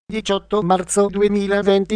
18 marzo 2020.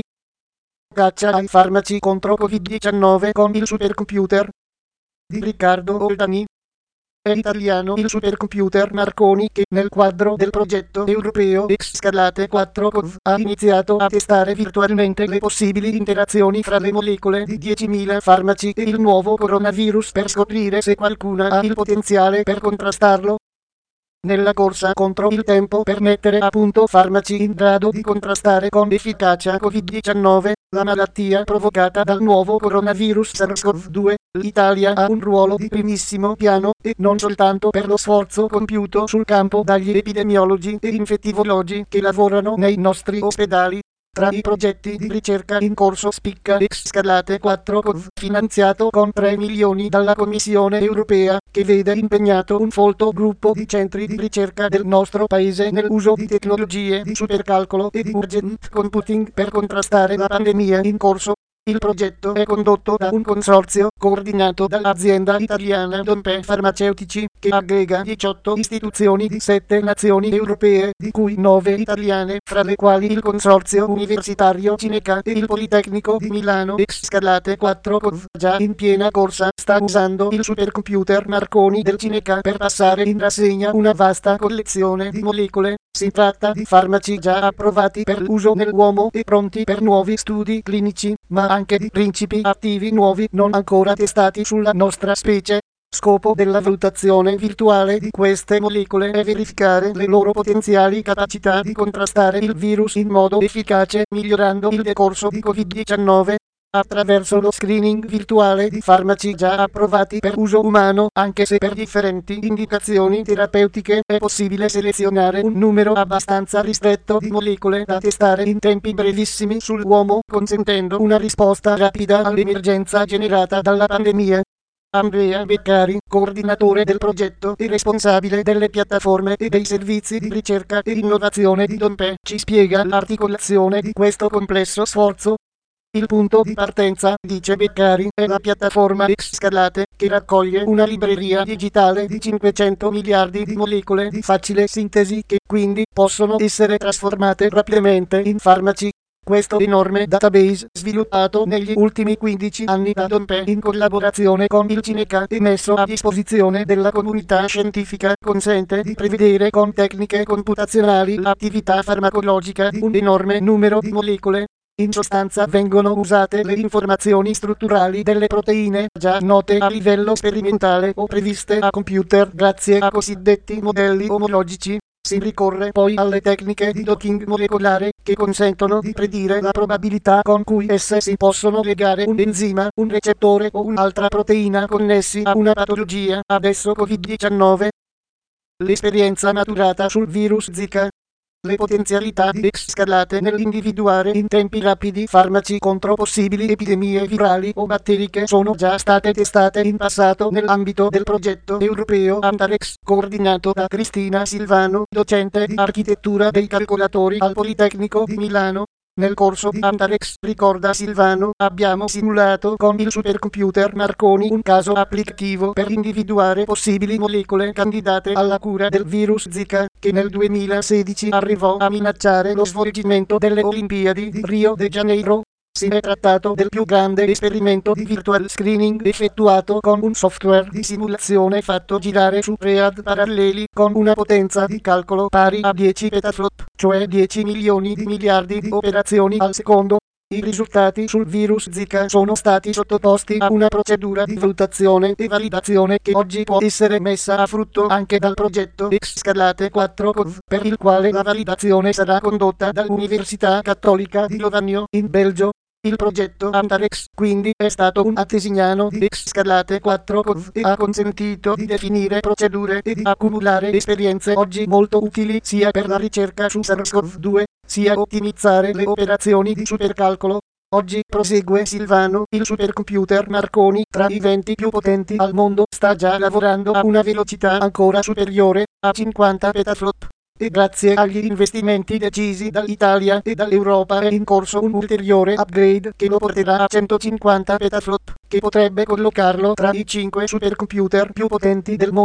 Caccia ai farmaci contro Covid-19 con il supercomputer di Riccardo Oldani. È italiano il supercomputer Marconi che nel quadro del progetto europeo X-Scalate 4-CoV ha iniziato a testare virtualmente le possibili interazioni fra le molecole di 10.000 farmaci e il nuovo coronavirus per scoprire se qualcuna ha il potenziale per contrastarlo. Nella corsa contro il tempo per mettere a punto farmaci in grado di contrastare con efficacia Covid-19, la malattia provocata dal nuovo coronavirus SARS-CoV-2, l'Italia ha un ruolo di primissimo piano, e non soltanto per lo sforzo compiuto sul campo dagli epidemiologi e infettivologi che lavorano nei nostri ospedali. Tra i progetti di ricerca in corso spicca X-Scalate 4-CoV, finanziato con 3 milioni dalla Commissione europea, che vede impegnato un folto gruppo di centri di ricerca del nostro paese nell'uso di tecnologie di supercalcolo e di urgent computing per contrastare la pandemia in corso. Il progetto è condotto da un consorzio coordinato dall'azienda italiana Dompe Farmaceutici, che aggrega 18 istituzioni di 7 nazioni europee, di cui 9 italiane, fra le quali il consorzio universitario Cineca e il Politecnico di Milano. X-Scalate 4-CoV, già in piena corsa, sta usando il supercomputer Marconi del Cineca per passare in rassegna una vasta collezione di molecole. Si tratta di farmaci già approvati per l'uso nell'uomo e pronti per nuovi studi clinici, ma anche di principi attivi nuovi non ancora testati sulla nostra specie. Scopo della valutazione virtuale di queste molecole è verificare le loro potenziali capacità di contrastare il virus in modo efficace, migliorando il decorso di Covid-19. Attraverso lo screening virtuale di farmaci già approvati per uso umano, anche se per differenti indicazioni terapeutiche, è possibile selezionare un numero abbastanza ristretto di molecole da testare in tempi brevissimi sull'uomo, consentendo una risposta rapida all'emergenza generata dalla pandemia. Andrea Beccari, coordinatore del progetto e responsabile delle piattaforme e dei servizi di ricerca e innovazione di Dompe, ci spiega l'articolazione di questo complesso sforzo. Il punto di partenza, dice Beccari, è la piattaforma X-Scalate, che raccoglie una libreria digitale di 500 miliardi di molecole di facile sintesi che quindi possono essere trasformate rapidamente in farmaci. Questo enorme database, sviluppato negli ultimi 15 anni da Dompe in collaborazione con il Cineca e messo a disposizione della comunità scientifica, consente di prevedere con tecniche computazionali l'attività farmacologica di un enorme numero di molecole. In sostanza vengono usate le informazioni strutturali delle proteine già note a livello sperimentale o previste a computer grazie a cosiddetti modelli omologici. Si ricorre poi alle tecniche di docking molecolare, che consentono di predire la probabilità con cui esse si possono legare un enzima, un recettore o un'altra proteina connessi a una patologia, adesso Covid-19. L'esperienza maturata sul virus Zika. Le potenzialità di X-Scalate nell'individuare in tempi rapidi farmaci contro possibili epidemie virali o batteriche sono già state testate in passato nell'ambito del progetto europeo Antarex, coordinato da Cristina Silvano, docente di architettura dei calcolatori al Politecnico di Milano. Nel corso di Antarex, ricorda Silvano, abbiamo simulato con il supercomputer Marconi un caso applicativo per individuare possibili molecole candidate alla cura del virus Zika, che nel 2016 arrivò a minacciare lo svolgimento delle Olimpiadi di Rio de Janeiro. Si è trattato del più grande esperimento di virtual screening effettuato con un software di simulazione fatto girare su thread paralleli con una potenza di calcolo pari a 10 petaflop, cioè 10 milioni di miliardi di operazioni al secondo. I risultati sul virus Zika sono stati sottoposti a una procedura di valutazione e validazione che oggi può essere messa a frutto anche dal progetto X-Scalate 4-CoV, per il quale la validazione sarà condotta dall'Università Cattolica di Lovanio, in Belgio. Il progetto Antarex, quindi, è stato un antesignano di X-Scalate 4-CoV e ha consentito di definire procedure e di accumulare esperienze oggi molto utili sia per la ricerca su SARS-CoV-2, sia ottimizzare le operazioni di supercalcolo. Oggi, prosegue Silvano, il supercomputer Marconi, tra i 20 più potenti al mondo, sta già lavorando a una velocità ancora superiore, a 50 petaflop. E grazie agli investimenti decisi dall'Italia e dall'Europa è in corso un ulteriore upgrade che lo porterà a 150 petaflop, che potrebbe collocarlo tra i 5 supercomputer più potenti del mondo.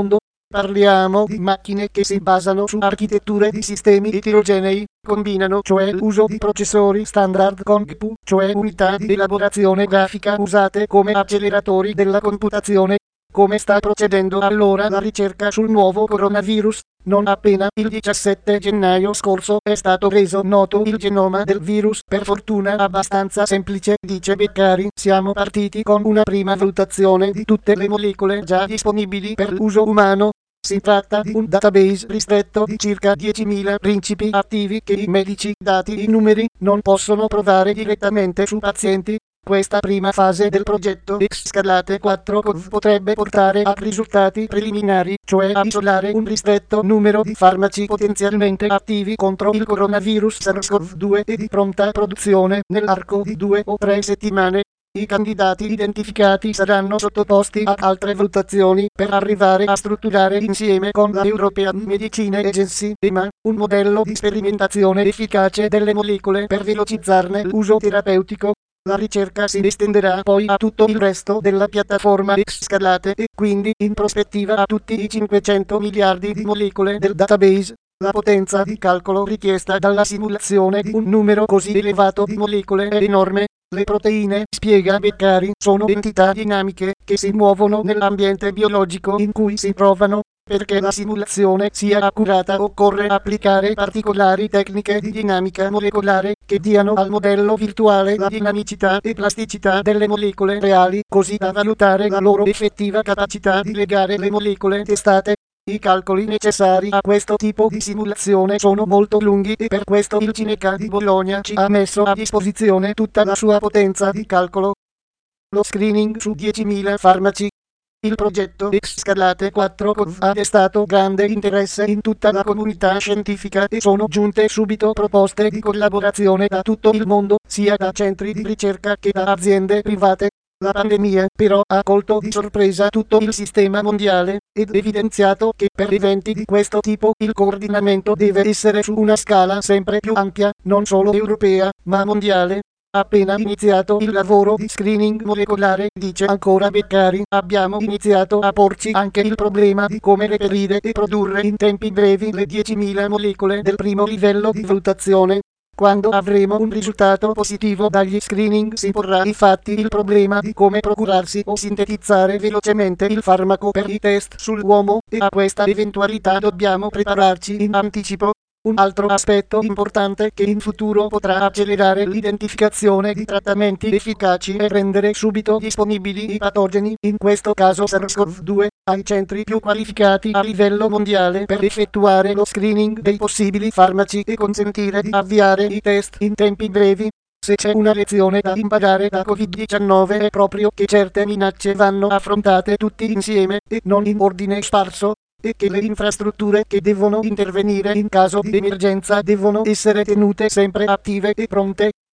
Parliamo di macchine che si basano su architetture di sistemi eterogenei, combinano cioè l'uso di processori standard con GPU, cioè unità di elaborazione grafica usate come acceleratori della computazione. Come sta procedendo allora la ricerca sul nuovo coronavirus? Non appena il 17 gennaio scorso è stato reso noto il genoma del virus, per fortuna abbastanza semplice, dice Beccari. Siamo partiti con una prima valutazione di tutte le molecole già disponibili per l'uso umano. Si tratta di un database ristretto di circa 10.000 principi attivi che i medici, dati i numeri, non possono provare direttamente su pazienti. Questa prima fase del progetto X-Scalate-4 potrebbe portare a risultati preliminari, cioè a isolare un ristretto numero di farmaci potenzialmente attivi contro il coronavirus SARS-CoV-2 e di pronta produzione nell'arco di 2 o 3 settimane. I candidati identificati saranno sottoposti ad altre valutazioni per arrivare a strutturare insieme con la European Medicine Agency (EMA) un modello di sperimentazione efficace delle molecole per velocizzarne l'uso terapeutico. La ricerca si estenderà poi a tutto il resto della piattaforma X-Scalate e quindi in prospettiva a tutti i 500 miliardi di molecole del database. La potenza di calcolo richiesta dalla simulazione di un numero così elevato di molecole è enorme. Le proteine, spiega Beccari, sono entità dinamiche che si muovono nell'ambiente biologico in cui si trovano. Perché la simulazione sia accurata occorre applicare particolari tecniche di dinamica molecolare che diano al modello virtuale la dinamicità e plasticità delle molecole reali, così da valutare la loro effettiva capacità di legare le molecole testate. I calcoli necessari a questo tipo di simulazione sono molto lunghi e per questo il Cineca di Bologna ci ha messo a disposizione tutta la sua potenza di calcolo. Lo screening su 10.000 farmaci. Il progetto X-Scalate-4 ha destato grande interesse in tutta la comunità scientifica e sono giunte subito proposte di collaborazione da tutto il mondo, sia da centri di ricerca che da aziende private. La pandemia però ha colto di sorpresa tutto il sistema mondiale ed evidenziato che per eventi di questo tipo il coordinamento deve essere su una scala sempre più ampia, non solo europea, ma mondiale. Appena iniziato il lavoro di screening molecolare, dice ancora Beccari, abbiamo iniziato a porci anche il problema di come reperire e produrre in tempi brevi le 10.000 molecole del primo livello di valutazione. Quando avremo un risultato positivo dagli screening si porrà infatti il problema di come procurarsi o sintetizzare velocemente il farmaco per i test sull'uomo, e a questa eventualità dobbiamo prepararci in anticipo. Un altro aspetto importante che in futuro potrà accelerare l'identificazione di trattamenti efficaci è rendere subito disponibili i patogeni, in questo caso SARS-CoV-2, ai centri più qualificati a livello mondiale per effettuare lo screening dei possibili farmaci e consentire di avviare i test in tempi brevi. Se c'è una lezione da imparare da Covid-19 è proprio che certe minacce vanno affrontate tutti insieme e non in ordine sparso, e che le infrastrutture che devono intervenire in caso di emergenza devono essere tenute sempre attive e pronte.